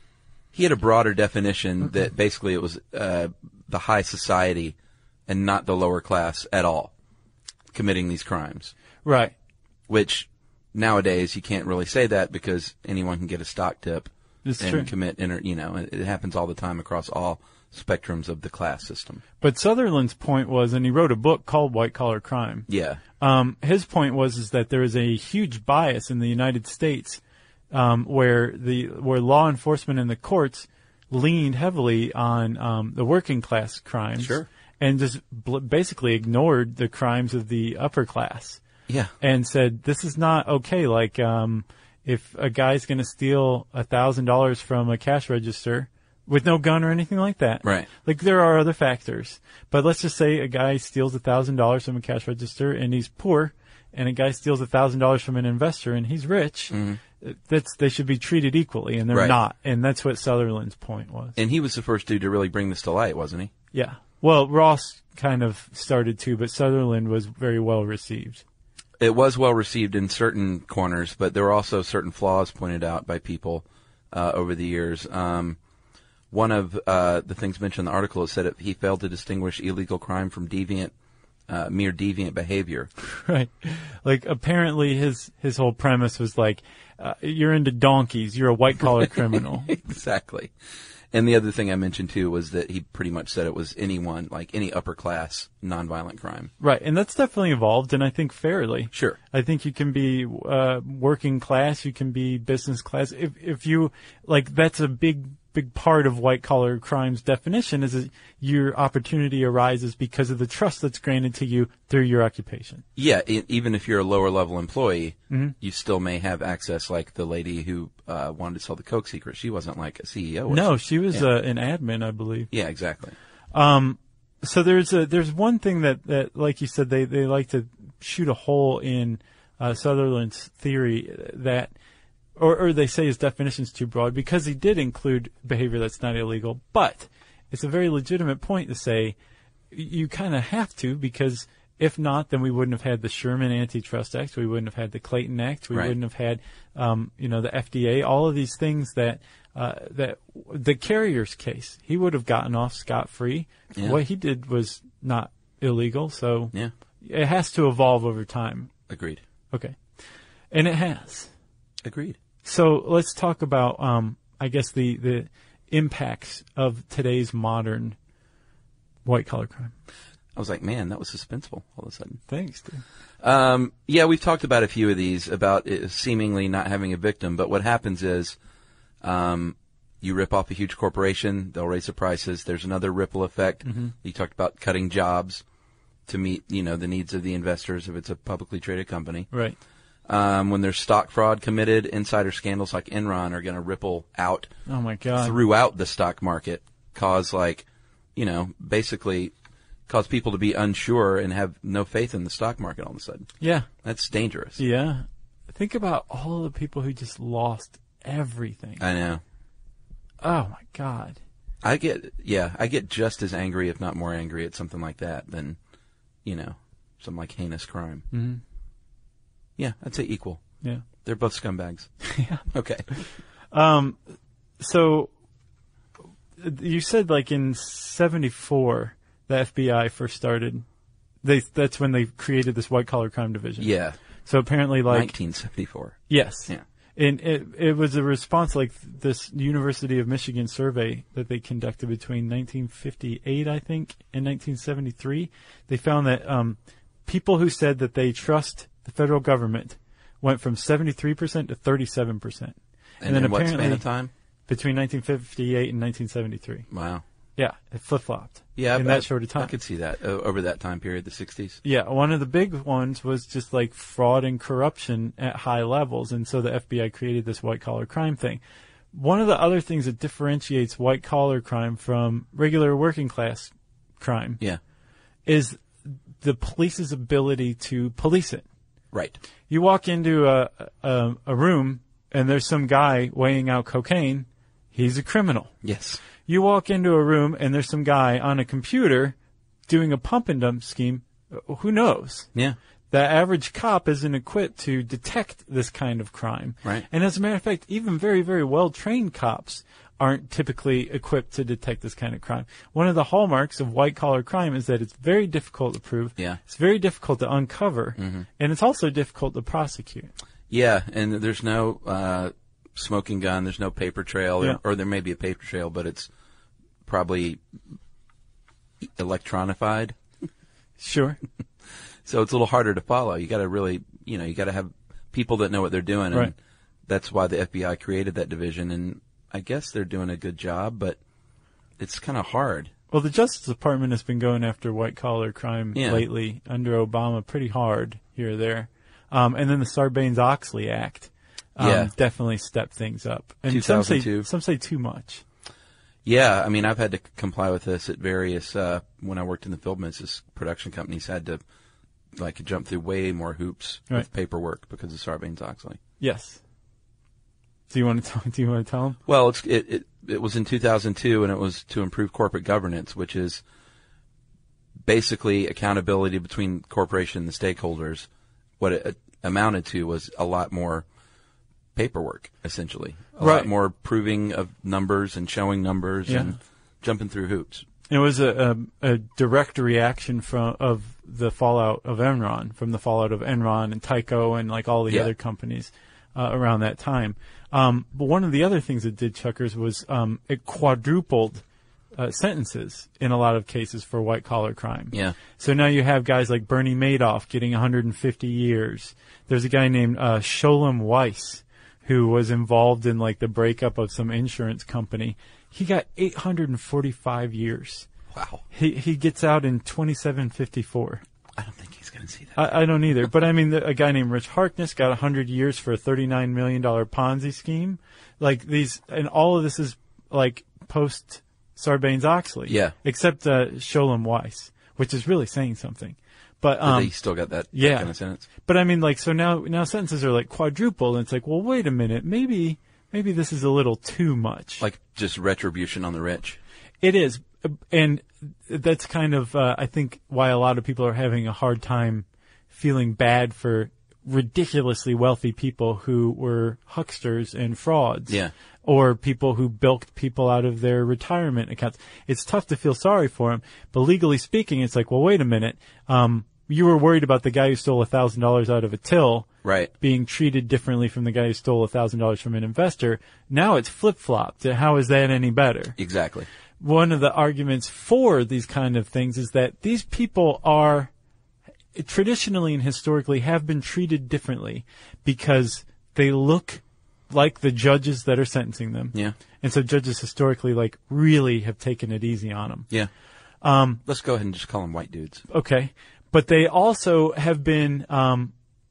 he had a broader definition that basically it was uh, the high society and not the lower class at all committing these crimes, Right. which nowadays you can't really say that because anyone can get a stock tip It's and true. commit, inter, you know, it, it happens all the time across all spectrums of the class system. But Sutherland's point was, and he wrote a book called White Collar Crime. Yeah. Um, his point was is that there is a huge bias in the United States um, where the where law enforcement and the courts leaned heavily on um, the working class crimes, Sure. and just bl- basically ignored the crimes of the upper class, Yeah. and said this is not okay. Like um, if a guy's going to steal a thousand dollars from a cash register with no gun or anything like that, Right. Like there are other factors, but let's just say a guy steals a thousand dollars from a cash register and he's poor, and a guy steals a thousand dollars from an investor and he's rich. Mm-hmm. That's they should be treated equally, and they're Right. not. And that's what Sutherland's point was. And he was the first dude to really bring this to light, wasn't he? Yeah. Well, Ross kind of started too, but Sutherland was very well received. It was well received in certain corners, but there were also certain flaws pointed out by people uh, over the years. Um, one of uh, the things mentioned in the article is said that he failed to distinguish illegal crime from deviant, uh, mere deviant behavior. Right. Like apparently his his whole premise was like, uh, you're into donkeys, you're a white collar criminal. Exactly. And the other thing I mentioned too was that he pretty much said it was anyone, like any upper class nonviolent crime. Right, and that's definitely evolved, and I think fairly. Sure. I think you can be uh, working class, you can be business class. If if you like, that's a big big part of white collar crime's definition is that your opportunity arises because of the trust that's granted to you through your occupation. Yeah, e even if you're a lower level employee, Mm-hmm. you still may have access. Like the lady who uh, wanted to sell the Coke secret, she wasn't like a C E O. Was No, she? she was Yeah. uh, an admin, I believe. Yeah, exactly. So there's a there's one thing that, that like you said, they, they like to shoot a hole in uh, Sutherland's theory that, or, or they say his definition's too broad because he did include behavior that's not illegal. But it's a very legitimate point to say you kind of have to, because if not, then we wouldn't have had the Sherman Antitrust Act, we wouldn't have had the Clayton Act, we Right. wouldn't have had um, you know the F D A, all of these things that uh, that the Carrier's case, he would have gotten off scot-free. Yeah. What he did was not illegal, so Yeah, it has to evolve over time. agreed. Okay. And it has. Agreed. So let's talk about, um, I guess, the, the impacts of today's modern white-collar crime. I was like, man, that was suspenseful all of a sudden. Thanks, dude. Um, yeah, we've talked about a few of these about it seemingly not having a victim, but what happens is um, you rip off a huge corporation, they'll raise the prices. There's another ripple effect. Mm-hmm. You talked about cutting jobs to meet, you know, the needs of the investors if it's a publicly traded company. Right. Um, when there's stock fraud committed, insider scandals like Enron are going to ripple out Oh, my God. throughout the stock market, cause like, you know, basically cause people to be unsure and have no faith in the stock market all of a sudden. Yeah. That's dangerous. Yeah. Think about all the people who just lost everything. I know. Oh, my God. I get, yeah, I get just as angry, if not more angry, at something like that than, you know, some like heinous crime. Mm-hmm. Yeah, I'd say equal. Yeah. They're both scumbags. Yeah. Okay. So you said like in seventy-four, the F B I first started. They that's when they created this white collar crime division. Yeah. So apparently, like nineteen seventy-four. yes, Yeah. and it it was a response like this University of Michigan survey that they conducted between nineteen fifty-eight, I think, and nineteen seventy-three. They found that um, people who said that they trust the federal government went from seventy-three percent to thirty-seven percent. And, then what span of time? Between nineteen fifty-eight and nineteen seventy-three. Wow. Yeah, it flip-flopped. Yeah, in but that short of time. I could see that uh, over that time period, the sixties. Yeah, one of the big ones was just like fraud and corruption at high levels, and so the F B I created this white-collar crime thing. one of the other things that differentiates white-collar crime from regular working-class crime Yeah. is the police's ability to police it. Right. You walk into a, a, a room and there's some guy weighing out cocaine, he's a criminal. Yes. You walk into a room and there's some guy on a computer doing a pump and dump scheme, who knows? Yeah. The average cop isn't equipped to detect this kind of crime. Right. And as a matter of fact, even very, very well-trained cops aren't typically equipped to detect this kind of crime. One of the hallmarks of white-collar crime is that it's very difficult to prove. Yeah. It's very difficult to uncover. Mm-hmm. And it's also difficult to prosecute. Yeah, and there's no uh, smoking gun. There's no paper trail. Yeah. Or there may be a paper trail, but it's probably electronified. Sure. So it's a little harder to follow. You got to really, you know, you got to have people that know what they're doing. And Right. that's why the F B I created that division. And I guess they're doing a good job, but it's kind of hard. Well, the Justice Department has been going after white-collar crime Yeah. lately under Obama pretty hard here or there. Um, and then the Sarbanes-Oxley Act um, Yeah. definitely stepped things up. And some say, two thousand two. some say too much. Yeah, I mean, I've had to comply with this at various, uh, when I worked in the film business, production companies had to, like, jump through way more hoops Right. with paperwork because of Sarbanes-Oxley. Yes. Do you want to tell, do you want to tell them? Well, it's, it, it, it was in two thousand two, and it was to improve corporate governance, which is basically accountability between corporation and the stakeholders. What it amounted to was a lot more paperwork, essentially. A Right. lot more proving of numbers and showing numbers Yeah. and jumping through hoops. It was a, a, a direct reaction from of the fallout of Enron, from the fallout of Enron and Tyco and like all the Yeah. other companies uh, around that time. Um, but one of the other things it did, Chuckers, was um, it quadrupled uh, sentences in a lot of cases for white-collar crime. Yeah. So now you have guys like Bernie Madoff getting one hundred fifty years. There's a guy named uh, Sholem Weiss who was involved in like the breakup of some insurance company. He got eight hundred forty-five years. Wow. He he gets out in twenty-seven fifty-four. I don't think he's going to see that. I, I don't either. But I mean, the, a guy named Rich Harkness got one hundred years for a thirty-nine million dollars Ponzi scheme. Like these, and all of this is like post Sarbanes-Oxley. Yeah. Except uh, Sholem Weiss, which is really saying something. But But um, they still got that, that yeah. kind of sentence. But I mean, like, so now now sentences are like quadrupled, and it's like, well, wait a minute, maybe maybe this is a little too much. Like just retribution on the rich. It is, and that's kind of, uh, I think, why a lot of people are having a hard time feeling bad for ridiculously wealthy people who were hucksters and frauds. Yeah. Or people who bilked people out of their retirement accounts. It's tough to feel sorry for them, but legally speaking, it's like, well, wait a minute. Um, you were worried about the guy who stole one thousand dollars out of a till Right. being treated differently from the guy who stole one thousand dollars from an investor. Now it's flip-flopped. How is that any better? Exactly. One of the arguments for these kind of things is that these people are traditionally and historically have been treated differently because they look like the judges that are sentencing them. Yeah. And so judges historically like really have taken it easy on them. Yeah. Um, Let's go ahead and just call them white dudes. Okay. But they also have been, um,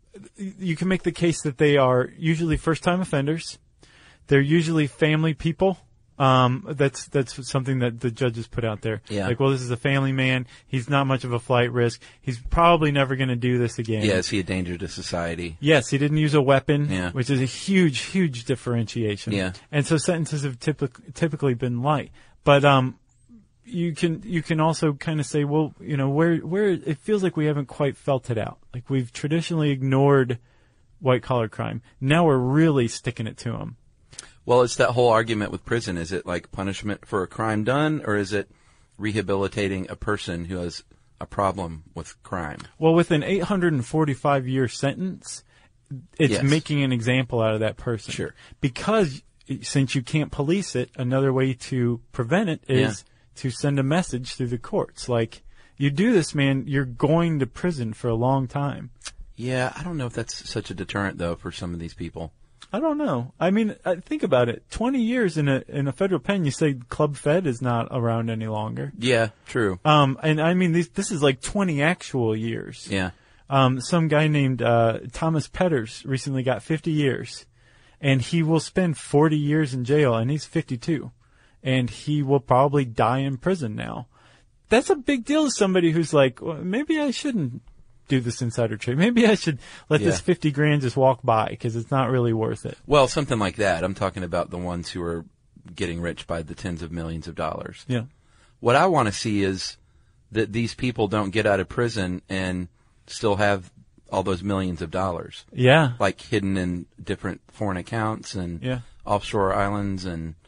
you can make the case that they are usually first-time offenders. They're usually family people. Um, that's, that's something that the judges put out there. Yeah. Like, well, this is a family man. He's not much of a flight risk. He's probably never going to do this again. Yeah, is he a danger to society? Yes, he didn't use a weapon, Yeah. which is a huge, huge differentiation. Yeah. And so sentences have typic- typically been light. But, um, you can, you can also kind of say, well, you know, where, where, it feels like we haven't quite felt it out. Like we've traditionally ignored white collar crime. Now we're really sticking it to them. Well, it's that whole argument with prison. Is it like punishment for a crime done, or is it rehabilitating a person who has a problem with crime? Well, with an eight hundred forty-five year sentence, it's Yes. making an example out of that person. Sure. Because since you can't police it, another way to prevent it is to send a message through the courts. Like, you do this, man, you're going to prison for a long time. Yeah, I don't know if that's such a deterrent, though, for some of these people. I don't know. I mean, uh, think about it. twenty years in a in a federal pen, you say Club Fed is not around any longer. Yeah, true. Um, and I mean, these, this is like twenty actual years. Yeah. Um, some guy named uh, Thomas Petters recently got fifty years. and he will spend forty years in jail, and he's fifty-two, and he will probably die in prison now. That's a big deal to somebody who's like, well, maybe I shouldn't do this insider trade. Maybe I should let Yeah. this fifty grand just walk by because it's not really worth it. Well, something like that. I'm talking about the ones who are getting rich by the tens of millions of dollars. Yeah. What I want to see is that these people don't get out of prison and still have all those millions of dollars, Yeah. like hidden in different foreign accounts and Yeah. offshore islands. And,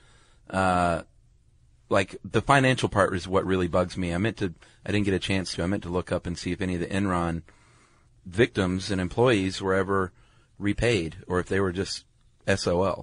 uh, like the financial part is what really bugs me. I meant to, I didn't get a chance to, I meant to look up and see if any of the Enron victims and employees were ever repaid or if they were just S O L.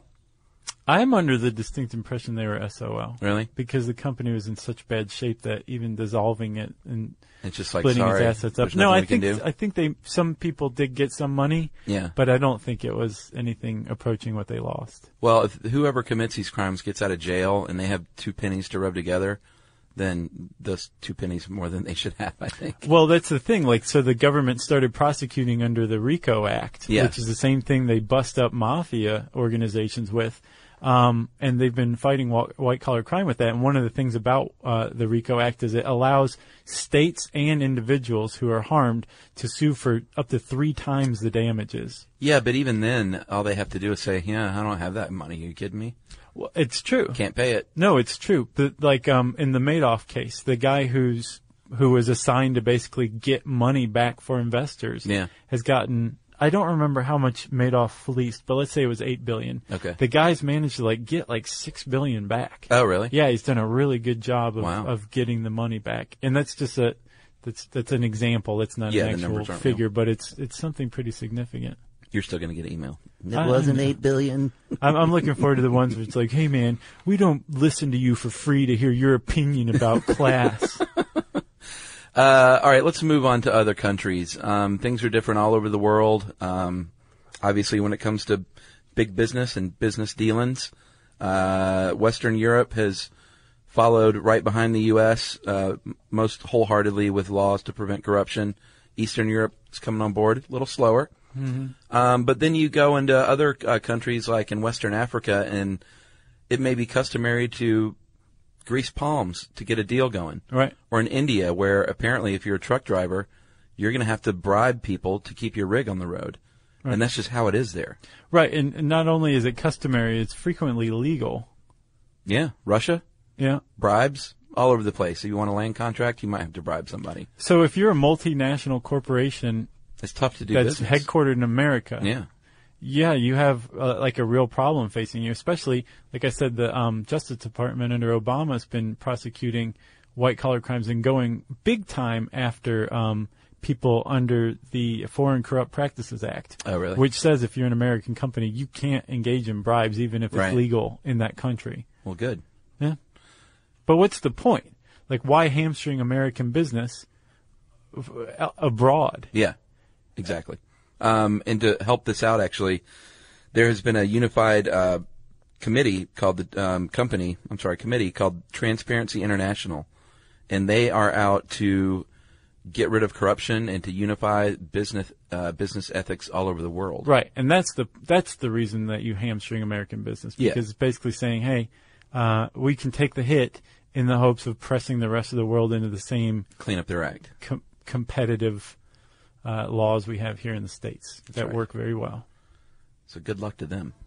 I'm under the distinct impression they were S O L. Really? Because the company was in such bad shape that even dissolving it and It's just like, splitting sorry, its assets up. there's No, nothing I we can think do. I think they some people did get some money. Yeah. But I don't think it was anything approaching what they lost. Well, if whoever commits these crimes gets out of jail and they have two pennies to rub together, then those two pennies more than they should have, I think. Well, that's the thing. Like, so the government started prosecuting under the RICO Act, Yeah. which is the same thing they bust up mafia organizations with. Um, and they've been fighting white collar crime with that. And one of the things about uh, the RICO Act is it allows states and individuals who are harmed to sue for up to three times the damages. Yeah, but even then, all they have to do is say, yeah, I don't have that money. Are you kidding me? Well, it's true. Can't pay it. No, it's true. The, like um, in the Madoff case, the guy who's who was assigned to basically get money back for investors Yeah. has gotten. I don't remember how much Madoff fleeced, but let's say it was eight billion. Okay. The guy's managed to like get like six billion back. Oh, really? Yeah, he's done a really good job of, Wow. of getting the money back, and that's just a that's that's an example. That's not Yeah, the an actual numbers aren't figure, real. but it's it's something pretty significant. You're still going to get an email. It I- wasn't I- eight billion. I'm, I'm looking forward to the ones where it's like, hey man, we don't listen to you for free to hear your opinion about class. Uh, all right, let's move on to other countries. Um, things are different all over the world. Um, obviously, when it comes to big business and business dealings, uh, Western Europe has followed right behind the U S uh, most wholeheartedly with laws to prevent corruption. Eastern Europe is coming on board a little slower. Mm-hmm. Um, but then you go into other uh, countries like in Western Africa, and it may be customary to grease palms to get a deal going. Right. Or in India, where apparently if you're a truck driver, you're going to have to bribe people to keep your rig on the road. Right. And that's just how it is there. Right, and, and not only is it customary, it's frequently legal. Yeah. Russia, Yeah. bribes, all over the place. If you want a land contract, you might have to bribe somebody. So if you're a multinational corporation It's tough to do that's business. headquartered in America, Yeah. yeah, you have uh, like a real problem facing you. Especially, like I said, the um, Justice Department under Obama has been prosecuting white collar crimes and going big time after um, people under the Foreign Corrupt Practices Act. Oh, really? Which says if you're an American company, you can't engage in bribes even if it's Right. legal in that country. Well, good. Yeah. But what's the point? Like, why hamstring American business f- a- abroad? Yeah, exactly. Um, and to help this out, actually, there has been a unified uh, committee called the um, company. I'm sorry, committee called Transparency International, and they are out to get rid of corruption and to unify business uh, business ethics all over the world. Right, and that's the that's the reason that you hamstring American business, Yeah. because it's basically saying, hey, uh, we can take the hit in the hopes of pressing the rest of the world into the same Clean up their act. com- competitive uh, laws we have here in the States that right. work very well. So good luck to them.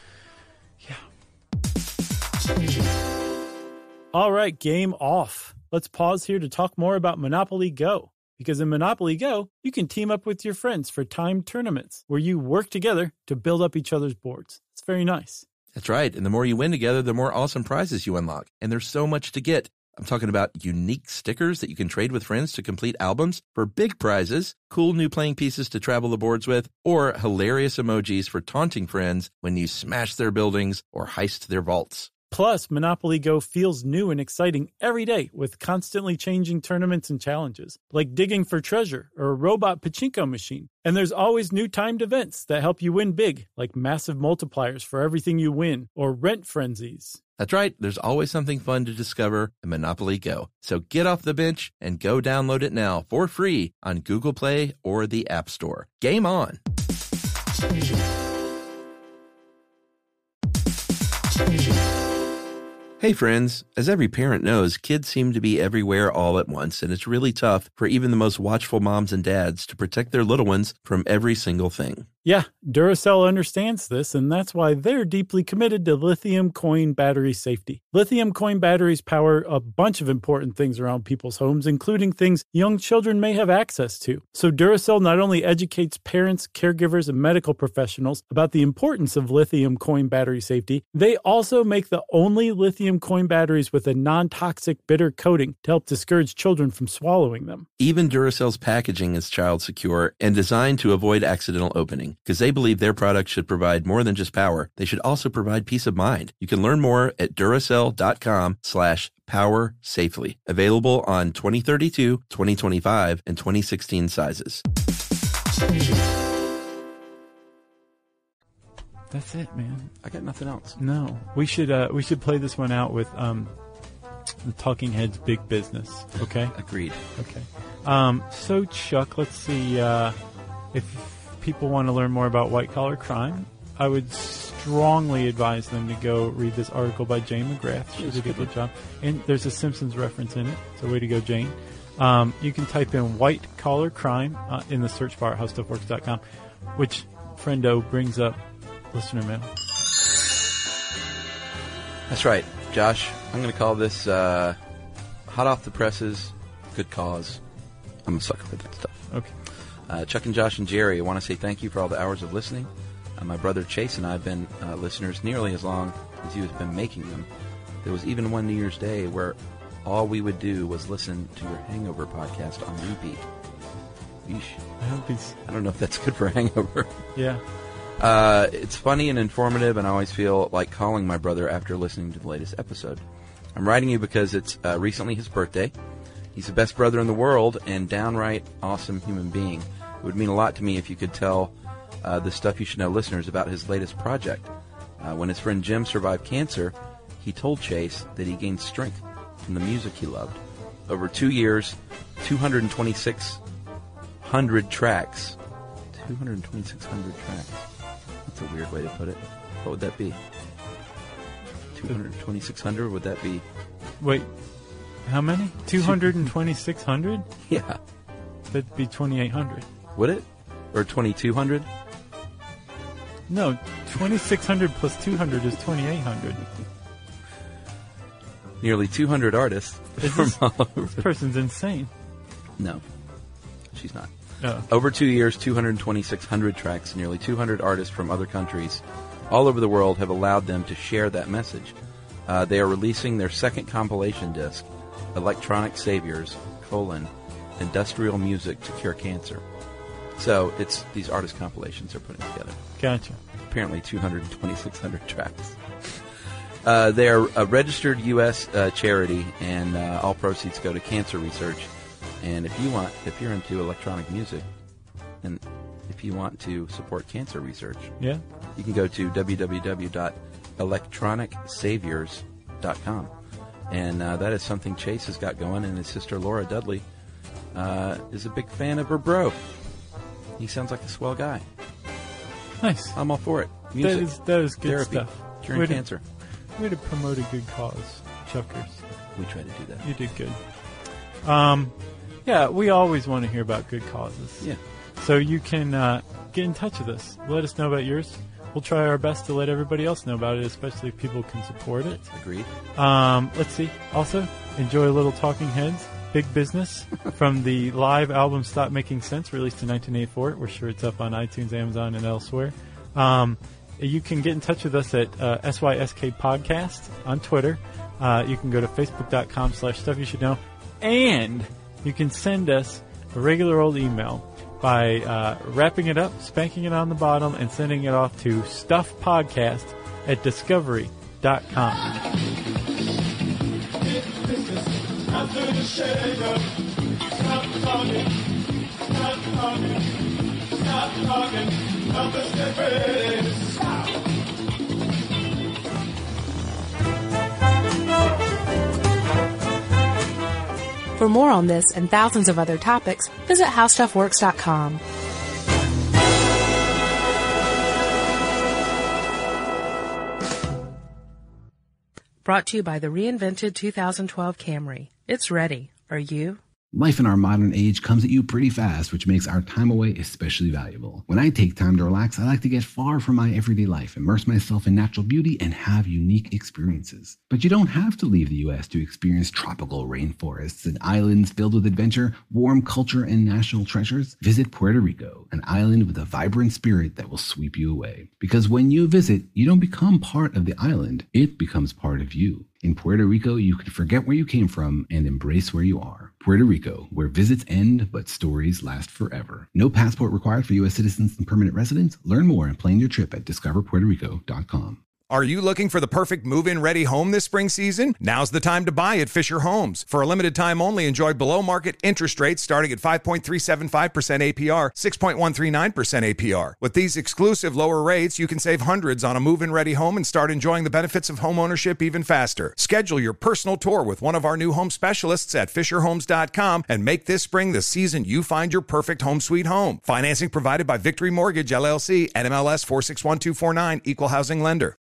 All right, game off. Let's pause here to talk more about Monopoly Go. Because in Monopoly Go, you can team up with your friends for timed tournaments where you work together to build up each other's boards. It's very nice. That's right. And the more you win together, the more awesome prizes you unlock. And there's so much to get. I'm talking about unique stickers that you can trade with friends to complete albums for big prizes, cool new playing pieces to travel the boards with, or hilarious emojis for taunting friends when you smash their buildings or heist their vaults. Plus, Monopoly Go feels new and exciting every day with constantly changing tournaments and challenges, like digging for treasure or a robot pachinko machine. And there's always new timed events that help you win big, like massive multipliers for everything you win or rent frenzies. That's right. There's always something fun to discover in Monopoly Go. So get off the bench and go download it now for free on Google Play or the App Store. Game on. Hey friends, as every parent knows, kids seem to be everywhere all at once, and it's really tough for even the most watchful moms and dads to protect their little ones from every single thing. Yeah, Duracell understands this, and that's why they're deeply committed to lithium coin battery safety. Lithium coin batteries power a bunch of important things around people's homes, including things young children may have access to. So Duracell not only educates parents, caregivers, and medical professionals about the importance of lithium coin battery safety, they also make the only lithium coin batteries with a non-toxic bitter coating to help discourage children from swallowing them. Even Duracell's packaging is child secure and designed to avoid accidental opening, because they believe their products should provide more than just power. They should also provide peace of mind. You can learn more at Duracell.com slash power safely. Available on twenty thirty-two, twenty twenty-five, and twenty sixteen sizes. That's it, man. I got nothing else. No, we should uh, we should play this one out with um, the Talking Heads' Big Business. Okay. Agreed. Okay. Um, so Chuck, let's see uh, if people want to learn more about white collar crime. I would strongly advise them to go read this article by Jane McGrath. She did a good job, and there's a Simpsons reference in it. So way to go, Jane. Um, you can type in white collar crime uh, in the search bar at how stuff works dot com, which friendo brings up listener mail. That's right, Josh. I'm going to call this uh, hot off the presses, good cause. I'm a sucker for that stuff. Okay. Uh, Chuck and Josh and Jerry, I want to say thank you for all the hours of listening. Uh, my brother Chase and I have been uh, listeners nearly as long as you have been making them. There was even one New Year's Day where all we would do was listen to your Hangover podcast on repeat. Yeesh. I hope he's... I don't know if that's good for a hangover. Yeah. Uh, it's funny and informative, and I always feel like calling my brother after listening to the latest episode. I'm writing you because it's uh, recently his birthday. He's the best brother in the world and downright awesome human being. It would mean a lot to me if you could tell uh, the Stuff You Should Know listeners about his latest project. Uh, when his friend Jim survived cancer, he told Chase that he gained strength from the music he loved. Over two years, two hundred twenty-six hundred tracks. two hundred twenty-six hundred tracks. That's a weird way to put it. What would that be? two hundred twenty-six hundred? Would that be... Wait, how many? two hundred twenty-six hundred? Yeah. That'd be twenty-eight hundred. Would it? Or twenty-two hundred? No, twenty-six hundred plus two hundred is twenty-eight hundred. Nearly two hundred artists Is from this, all over. this person's insane. No, she's not. Oh. Over two years, two hundred twenty-six hundred tracks, nearly two hundred artists from other countries all over the world have allowed them to share that message. Uh, they are releasing their second compilation disc, Electronic Saviors, colon, Industrial Music to Cure Cancer. So it's these artist compilations they're putting together. Gotcha. Apparently two hundred twenty-six hundred tracks. Uh, they are a registered U S uh, charity, and uh, all proceeds go to cancer research. And if you want, if you're into electronic music, and if you want to support cancer research, Yeah. you can go to w w w dot electronic saviors dot com. And uh, that is something Chase has got going, and his sister Laura Dudley uh, is a big fan of her bro. He sounds like a swell guy. Nice. I'm all for it. That Music, is, that is good therapy, stuff. curing Way to- cancer. Way to promote a good cause, Chuckers. We try to do that. You did good. Um, yeah, we always want to hear about good causes. Yeah. So you can uh, get in touch with us. Let us know about yours. We'll try our best to let everybody else know about it, especially if people can support it. Agreed. Um, let's see. Also, enjoy a little Talking Heads, Big Business, from the live album Stop Making Sense, released in nineteen eighty-four. We're sure it's up on iTunes, Amazon, and elsewhere. Um, you can get in touch with us at uh, S Y S K Podcast on Twitter. Uh, you can go to facebook.com slash stuff you should know. And you can send us a regular old email by uh, wrapping it up, spanking it on the bottom, and sending it off to stuffpodcast at discovery dot com. For more on this and thousands of other topics, visit how stuff works dot com. Brought to you by the reinvented two thousand twelve Camry. It's ready. Are you? Life in our modern age comes at you pretty fast, which makes our time away especially valuable. When I take time to relax, I like to get far from my everyday life, immerse myself in natural beauty, and have unique experiences. But you don't have to leave the U S to experience tropical rainforests and islands filled with adventure, warm culture, and national treasures. Visit Puerto Rico, an island with a vibrant spirit that will sweep you away. Because when you visit, you don't become part of the island, it becomes part of you. In Puerto Rico, you can forget where you came from and embrace where you are. Puerto Rico, where visits end, but stories last forever. No passport required for U S citizens and permanent residents. Learn more and plan your trip at discover puerto rico dot com. Are you looking for the perfect move-in ready home this spring season? Now's the time to buy at Fisher Homes. For a limited time only, enjoy below-market interest rates starting at five point three seven five percent A P R, six point one three nine percent A P R. With these exclusive lower rates, you can save hundreds on a move-in ready home and start enjoying the benefits of home ownership even faster. Schedule your personal tour with one of our new home specialists at fisher homes dot com and make this spring the season you find your perfect home sweet home. Financing provided by Victory Mortgage, L L C, N M L S four six one two four nine, Equal Housing Lender.